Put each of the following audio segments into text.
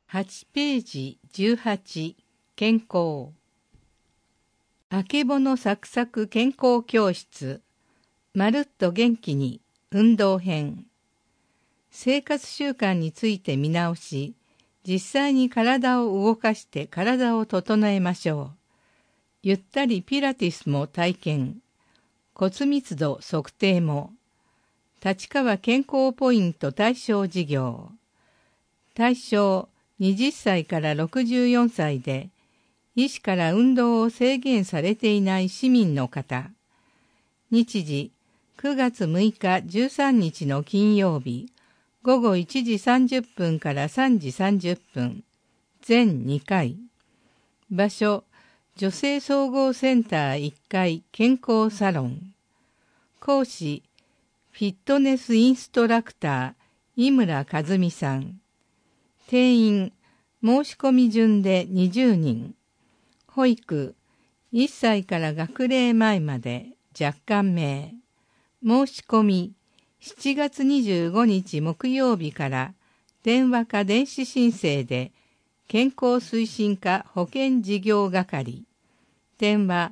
8ページ18健康あけぼのサクサク健康教室まるっと元気に運動編生活習慣について見直し実際に体を動かして体を整えましょう。ゆったりピラティスも体験骨密度測定も立川健康ポイント対象事業対象20歳から64歳で、医師から運動を制限されていない市民の方。日時9月6日13日の金曜日、午後1時30分から3時30分、全2回。場所、女性総合センター1階健康サロン。講師、フィットネスインストラクター、井村和美さん。定員、申し込み順で20人。保育、1歳から学齢前まで若干名。申し込み、7月25日木曜日から電話か電子申請で健康推進課保健事業係。電話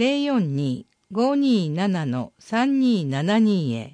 042-527-3272へ。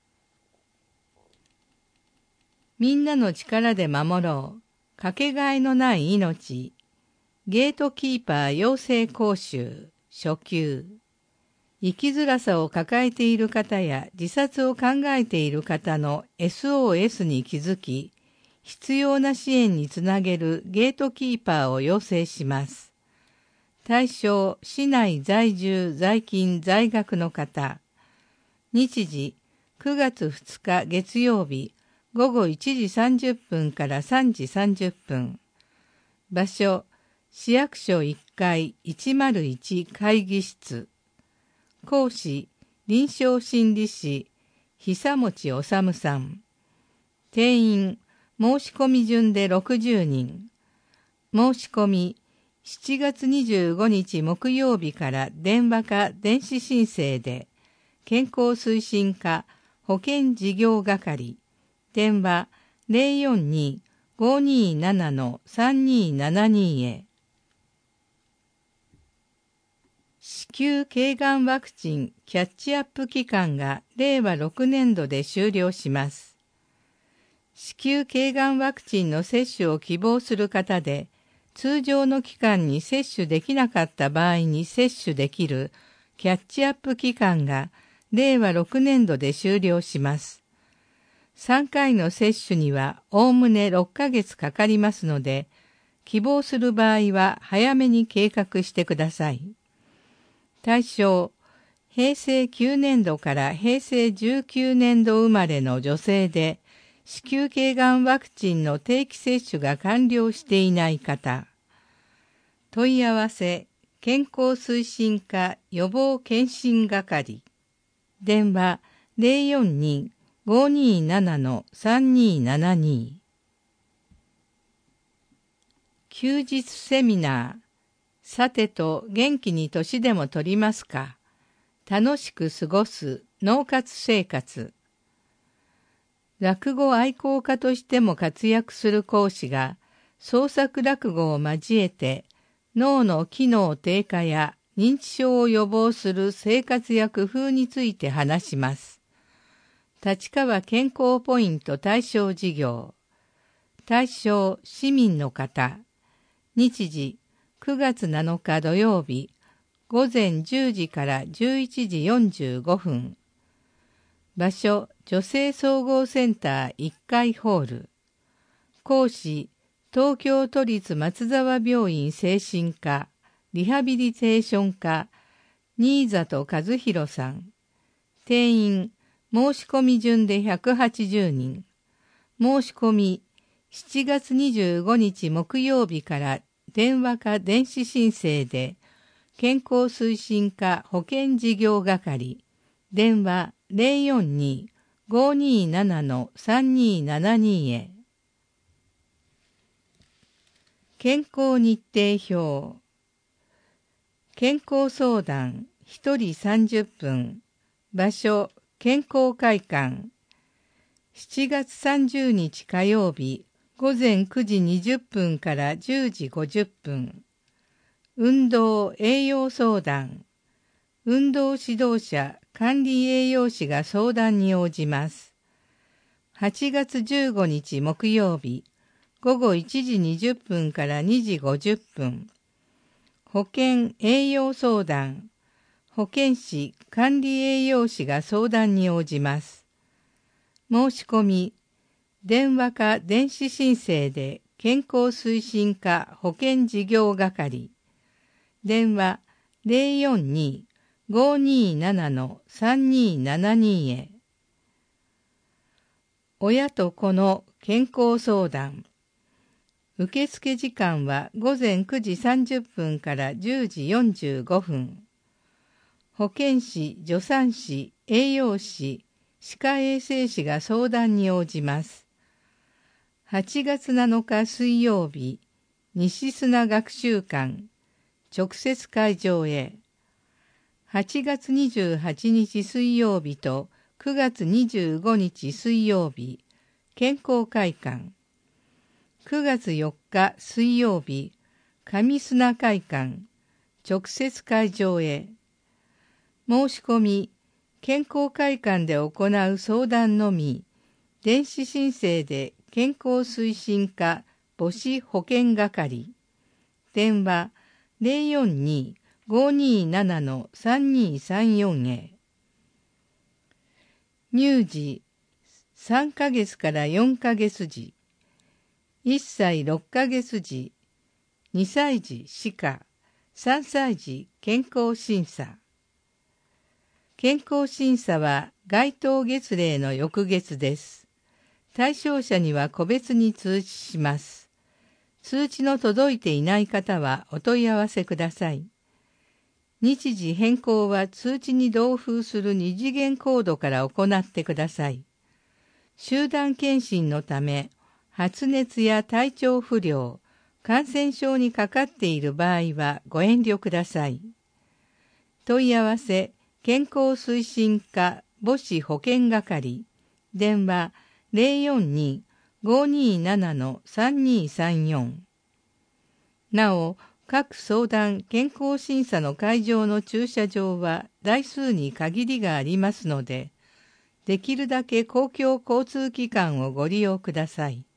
みんなの力で守ろう。かけがえのない命。ゲートキーパー養成講習。初級。生きづらさを抱えている方や自殺を考えている方の SOS に気づき、必要な支援につなげるゲートキーパーを養成します。対象、市内在住、在勤、在学の方。日時、9月2日月曜日、午後1時30分から3時30分。場所、市役所1階101会議室。講師、臨床心理士、久持治さん。定員、申し込み順で60人。申し込み、7月25日木曜日から電話か電子申請で、健康推進課保健事業係。電話042-527-3272へ。子宮頸がんワクチンキャッチアップ期間が令和6年度で終了します。子宮頸がんワクチンの接種を希望する方で、通常の期間に接種できなかった場合に接種できるキャッチアップ期間が令和6年度で終了します。3回の接種にはおおむね6ヶ月かかりますので、希望する場合は早めに計画してください。対象、平成9年度から平成19年度生まれの女性で、子宮頸がんワクチンの定期接種が完了していない方。問い合わせ、健康推進課予防検診係。電話042-527-3272。休日セミナー。さてと元気に年でも取りますか。楽しく過ごす脳活生活。落語愛好家としても活躍する講師が創作落語を交えて脳の機能低下や認知症を予防する生活や工夫について話します。立川健康ポイント対象事業。対象市民の方。日時9月7日土曜日午前10時から11時45分。場所女性総合センター1階ホール。講師東京都立松沢病院精神科リハビリテーション科新里和弘さん。定員申し込み順で180人。申し込み7月25日木曜日から電話か電子申請で健康推進課保健事業係。電話042-527-3272へ。健康日程表。健康相談1人30分。場所健康会館。7月30日火曜日午前9時20分から10時50分。運動栄養相談。運動指導者管理栄養士が相談に応じます。8月15日木曜日、午後1時20分から2時50分。保健栄養相談。保健師管理栄養士が相談に応じます。申し込み、電話か電子申請で健康推進課保健事業係。電話042-527-3272へ。親と子の健康相談。受付時間は午前9時30分から10時45分。保健師、助産師、栄養士、歯科衛生士が相談に応じます。8月7日水曜日、西砂学習館、直接会場へ。8月28日水曜日と9月25日水曜日、健康会館。9月4日水曜日、上砂会館、直接会場へ。申し込み、健康会館で行う相談のみ、電子申請で健康推進課母子保健係。電話042-527-3234へ。乳児3ヶ月から4ヶ月児、1歳6ヶ月児、2歳児歯科、3歳児健康審査。健康審査は該当月齢の翌月です。対象者には個別に通知します。通知の届いていない方はお問い合わせください。日時変更は通知に同封する二次元コードから行ってください。集団検診のため、発熱や体調不良、感染症にかかっている場合はご遠慮ください。問い合わせ、健康推進課母子保健係。電話042-527-3234。なお、各相談健康審査の会場の駐車場は台数に限りがありますので、できるだけ公共交通機関をご利用ください。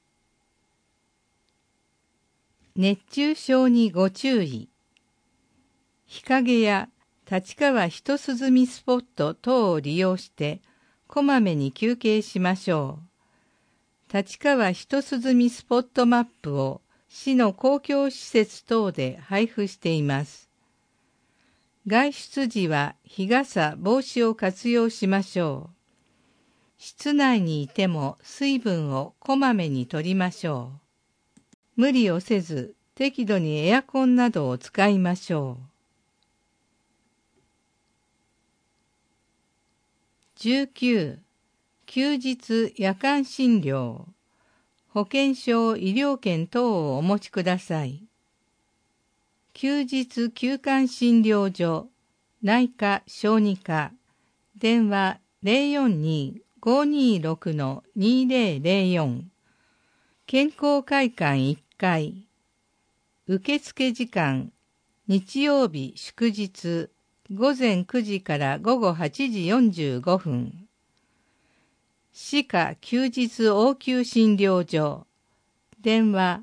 熱中症にご注意。日陰や立川一涼スポット等を利用してこまめに休憩しましょう。立川一涼スポットマップを市の公共施設等で配布しています。外出時は日傘、帽子を活用しましょう。室内にいても水分をこまめに取りましょう。無理をせず適度にエアコンなどを使いましょう。19. 休日夜間診療。保険証、医療券等をお持ちください。休日休館診療所、内科・小児科。電話042-526-2004。健康会館1階。受付時間、日曜日祝日、午前9時から午後8時45分。歯科休日応急診療所。電話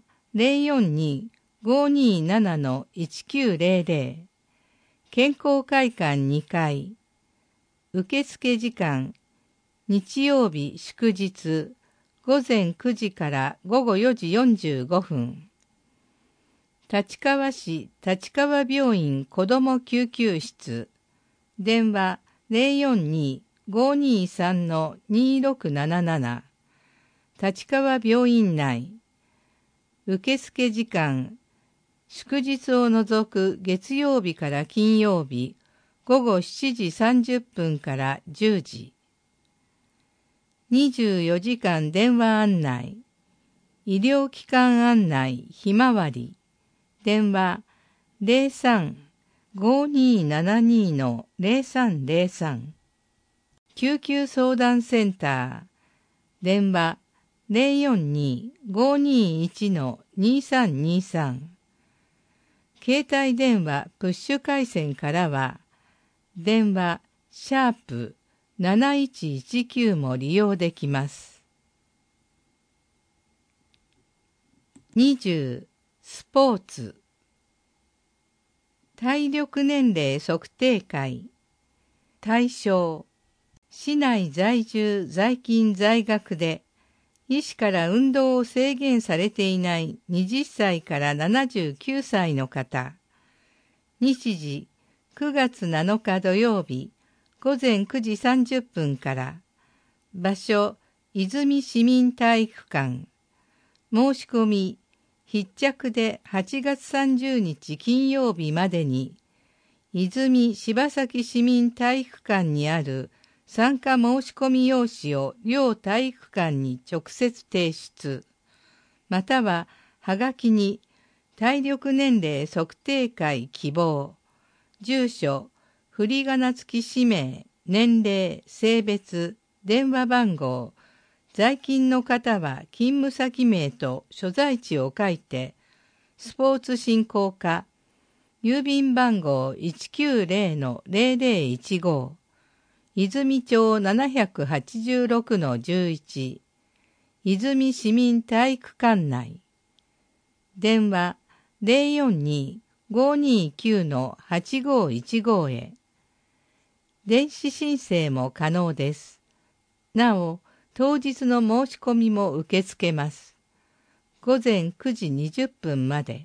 042-527-1900。健康会館2階。受付時間、日曜日祝日、午前9時から午後4時45分。立川市立川病院子ども救急室。電話042-523-2677。立川病院内。受付時間。祝日を除く月曜日から金曜日、午後7時30分から10時。24時間電話案内。医療機関案内ひまわり。電話03-5272-0303。救急相談センター。電話 042-521-2323。携帯電話プッシュ回線からは、電話#7119も利用できます。20. スポーツ。体力年齢測定会。対象。市内在住在勤在学で、医師から運動を制限されていない20歳から79歳の方。日時9月7日土曜日午前9時30分から。場所泉市民体育館。申し込み必着で8月30日金曜日までに、泉柴崎市民体育館にある参加申し込み用紙を両体育館に直接提出、またははがきに体力年齢測定会希望、住所、振り仮名付き氏名、年齢、性別、電話番号、在勤の方は勤務先名と所在地を書いて、スポーツ振興課、郵便番号 190-0015、泉町786-11、泉市民体育館内。電話042-529-8515へ。電子申請も可能です。なお、当日の申し込みも受け付けます。午前9時20分まで。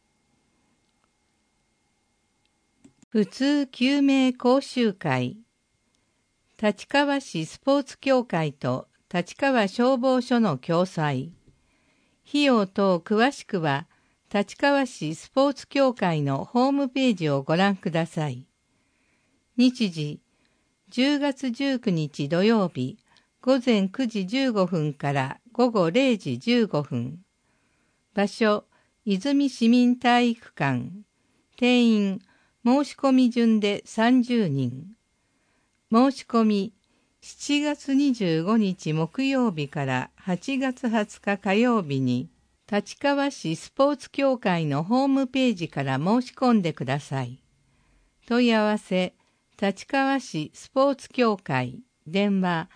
普通救命講習会。立川市スポーツ協会と立川消防署の共催。費用等詳しくは、立川市スポーツ協会のホームページをご覧ください。日時、10月19日土曜日、午前9時15分から午後0時15分。場所、泉市民体育館。定員、申し込み順で30人。申し込み、7月25日木曜日から8月20日火曜日に、立川市スポーツ協会のホームページから申し込んでください。問い合わせ、立川市スポーツ協会、電話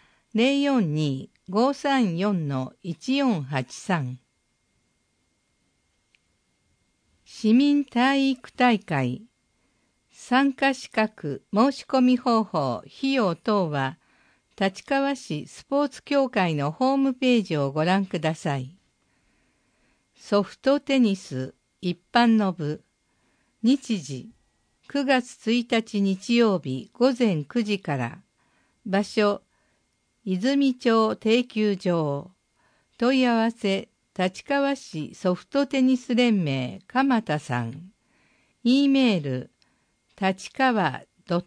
042-534-1483。市民体育大会。参加資格、申し込み方法、費用等は、立川市スポーツ協会のホームページをご覧ください。ソフトテニス一般の部。日時、9月1日日曜日午前9時から。場所、泉町定休場。問い合わせ、立川市ソフトテニス連盟鎌田さん。E メール、立川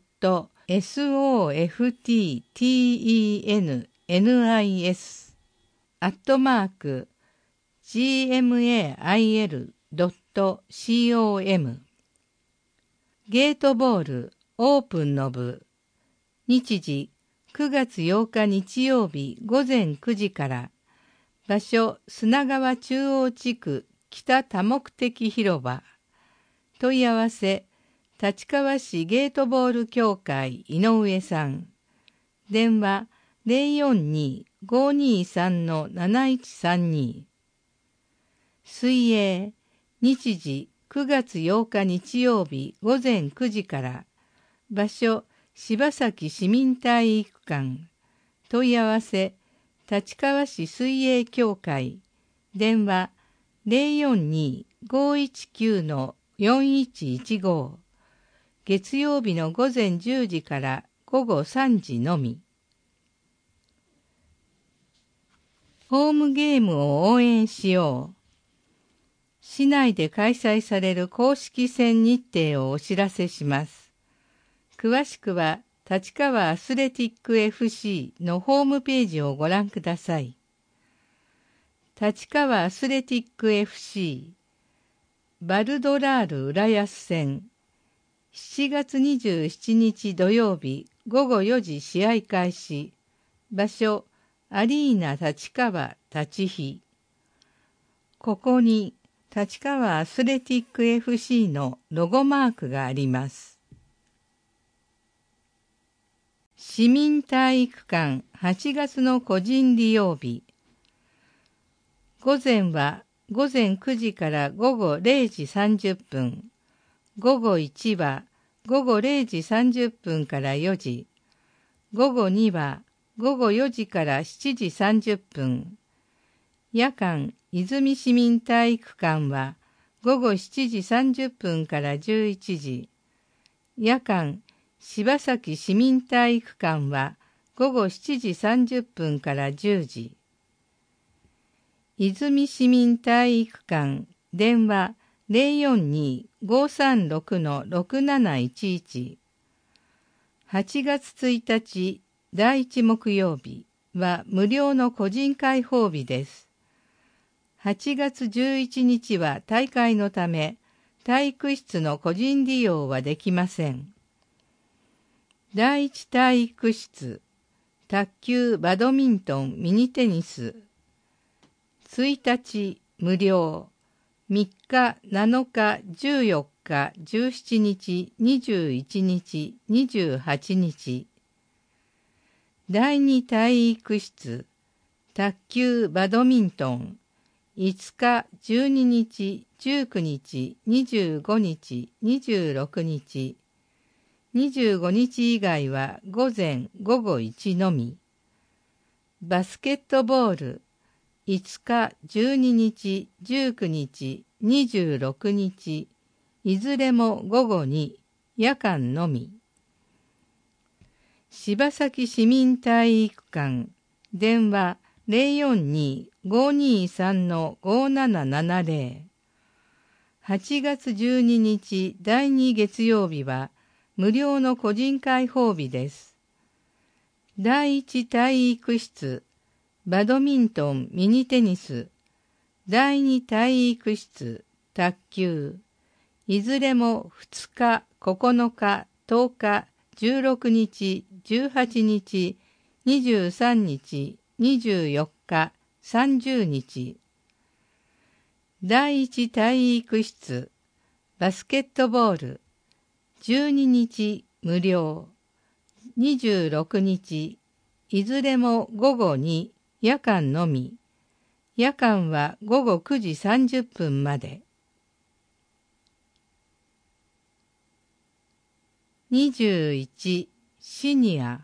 .softtenis@gmail.com。 ゲートボールオープンの部。日時9月8日日曜日午前9時から。場所砂川中央地区北多目的広場。問い合わせ立川市ゲートボール協会井上さん。電話042-523-7132。水泳。日時9月8日日曜日午前9時から。場所柴崎市民体育館。問い合わせ立川市水泳協会。電話042-519-4115。月曜日の午前10時から午後3時のみ。ホームゲームを応援しよう。市内で開催される公式戦日程をお知らせします。詳しくは立川アスレティック FC のホームページをご覧ください。立川アスレティック FC バルドラール浦安戦。7月27日土曜日午後4時試合開始。場所、 アリーナ立川立飛。ここに立川アスレティック FC のロゴマークがあります。市民体育館8月の個人利用日。午前は午前9時から午後0時30分。午後1は午後0時30分から4時。午後2は午後4時から7時30分。夜間、泉市民体育館は午後7時30分から11時。夜間、柴崎市民体育館は午後7時30分から10時。泉市民体育館、電話042-536-6711。8月1日、第1木曜日は無料の個人開放日です。8月11日は大会のため、体育室の個人利用はできません。第1体育室、卓球、バドミントン、ミニテニス。1日、無料。3日、7日、14日、17日、21日、28日。第2体育室、卓球、バドミントン。5日、12日、19日、25日、26日。25日以外は午前午後1のみ。バスケットボール、5日、12日、19日、26日、いずれも午後2、夜間のみ。柴崎市民体育館、電話042-523-5770。8月12日第2月曜日は無料の個人開放日です。第1体育室、バドミントン、ミニテニス。第2体育室、卓球。いずれも2日、9日、10日、16日、18日、23日、24日、30日。第1体育室、バスケットボール。12日、無料。26日、いずれも午後2、夜間のみ。夜間は午後9時30分まで。21、シニア。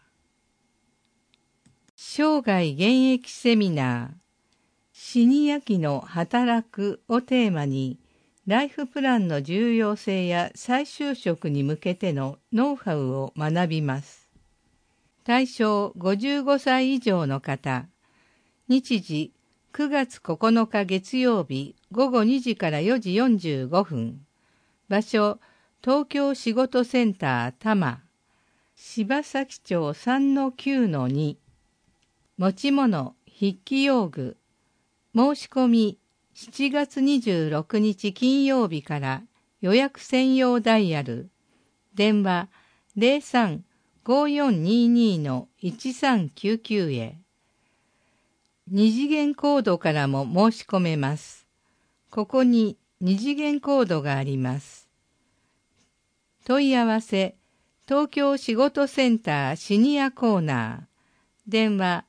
生涯現役セミナー。シニア期の働くをテーマに、ライフプランの重要性や再就職に向けてのノウハウを学びます。対象55歳以上の方。日時9月9日月曜日午後2時から4時45分。場所東京仕事センター多摩。柴崎町 3-9-2。持ち物筆記用具。申し込み7月26日金曜日から予約専用ダイヤル。電話03-5422-1399へ。二次元コードからも申し込めます。ここに二次元コードがあります。問い合わせ、東京仕事センターシニアコーナー。電話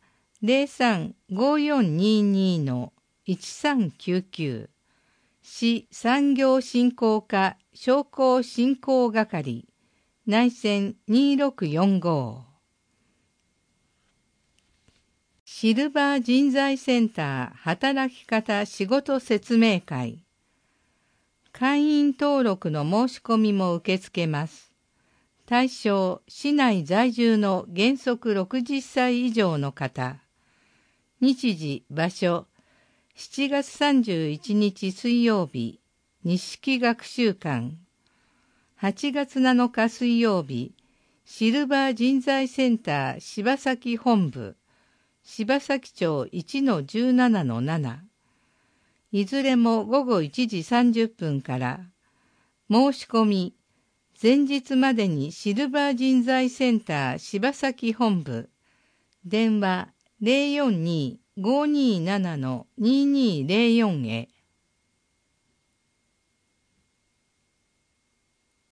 03-5422-1399。市産業振興課商工振興係。内線2645。シルバー人材センター働き方仕事説明会。会員登録の申し込みも受け付けます。対象、市内在住の原則60歳以上の方。日時、場所、7月31日水曜日、西学習館。8月7日水曜日、シルバー人材センター柴崎本部。柴崎町 1-17-7。いずれも午後1時30分から。申し込み、前日までにシルバー人材センター柴崎本部。電話 042-527-2204へ。